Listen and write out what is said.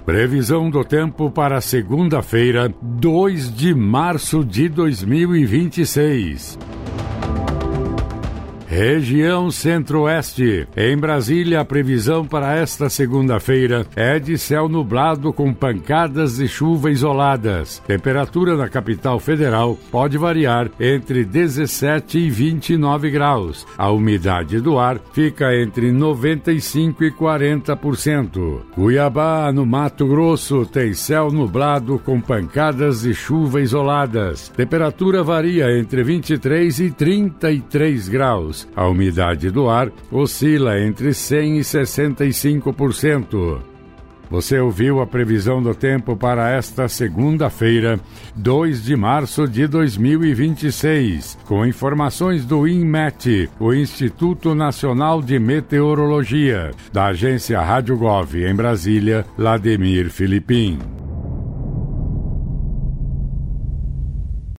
Previsão do tempo para segunda-feira, 2 de março de 2026. Região Centro-Oeste. Em Brasília, a previsão para esta segunda-feira é de céu nublado com pancadas de chuva isoladas. Temperatura na capital federal pode variar entre 17 e 29 graus. A umidade do ar fica entre 95% e 40%. Cuiabá, no Mato Grosso, tem céu nublado com pancadas de chuva isoladas. Temperatura varia entre 23 e 33 graus. A umidade do ar oscila entre 100% e 65%. Você ouviu a previsão do tempo para esta segunda-feira, 2 de março de 2026, com informações do INMET, o Instituto Nacional de Meteorologia, da agência Rádio Gov em Brasília, Lademir Filipim.